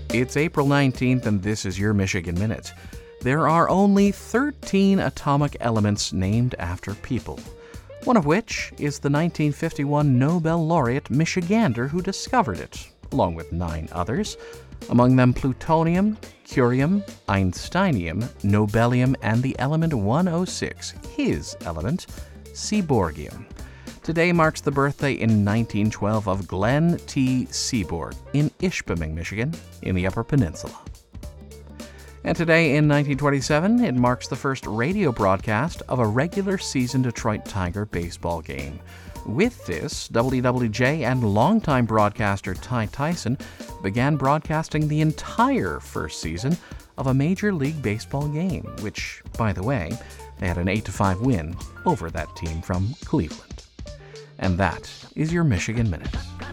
It's April 19th, and this is your Michigan Minute. There are only 13 atomic elements named after people, one of which is the 1951 Nobel laureate Michigander who discovered it, along with 9 others, among them plutonium, curium, einsteinium, nobelium, and the element 106, his element, seaborgium. Today marks the birthday in 1912 of Glenn T. Seaborg in Ishpeming, Michigan, in the Upper Peninsula. And today in 1927, it marks the first radio broadcast of a regular season Detroit Tiger baseball game. With this, WWJ and longtime broadcaster Ty Tyson began broadcasting the entire first season of a Major League Baseball game, which, by the way, they had an 8-5 win over that team from Cleveland. And that is your Michigan Minute.